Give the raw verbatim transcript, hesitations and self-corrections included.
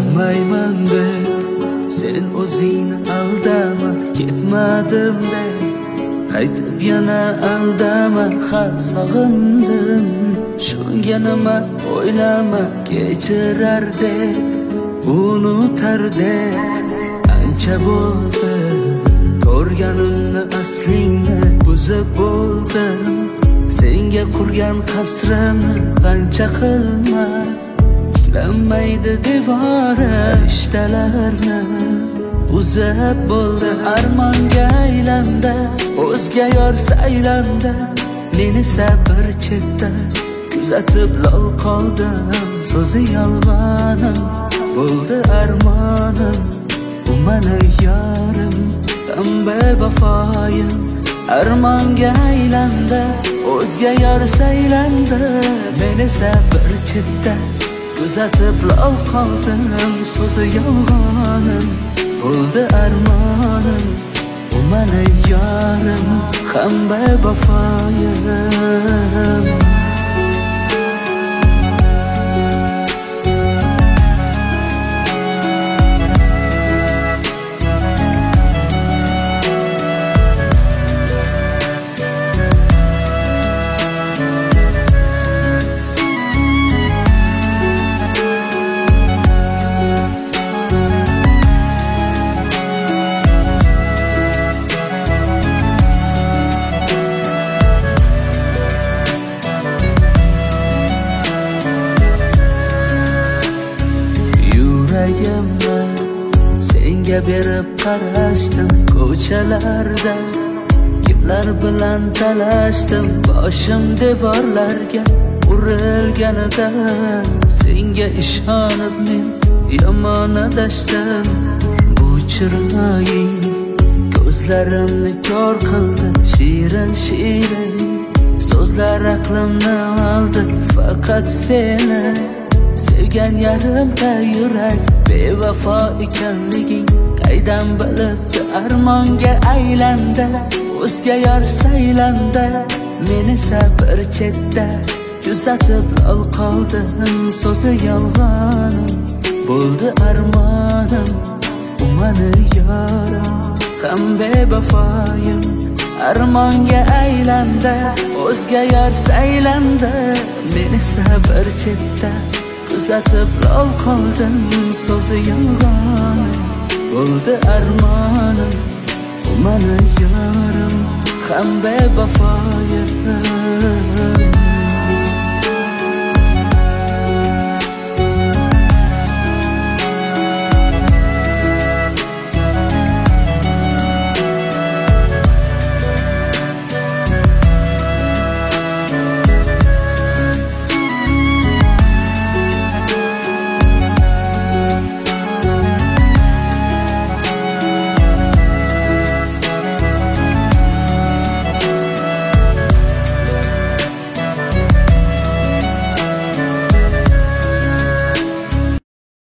sevmayman deb sen o'zingni aldama, ketmadim deb qaytib yana aldama. Ha, sog'indim, shunga nima o'ylama, kechirar deb unutar deb. Ancha bo'ldi ko'rganimni aslingni buzib bo'ldim, senga qurgan qasrimni qancha qilma, tiklanmaydi devori ishtalarni uzib bo'ldi. Armonga aylanda, o'zga yor saylanda, meni sabr chetda kuzatib lol qoldim. So'zi yolg'onim bo'ldi armonim, u mani yorim ham bevafoyim. Armonga aylanda, o'zga yor saylanda, meni sabr chetda kuzatib lol qoldim. So'zi yolg'onim bo'ldi armonim, u mani yorim ham bevafoyim. Senga berib qarashdim ko'chalarda, kimlar bilan talashdim. Boshim devorlarga urilganida, senga ishonib men yomon adashdim. Bu chiroying ko'zlarimni ko'r qildi, shirin shirin so'zlar aqlimni oldi. Faqat seni sevgan yarimta yurak bevafo ekanliging qaydan bilibdi. Armonga aylanda, o'zga yor saylanda, meni sabr chetda kuzatib lol qoldim. So'zi yolg'onim bo'ldi armonim, u mani yorim ham bevafoyim. Armonga aylanda, o'zga yor saylanda, meni sabr chetda kuzatib lol qoldim. So'zi yolg'onim bo'ldi armonim, u mani yorim ham bevafoyim.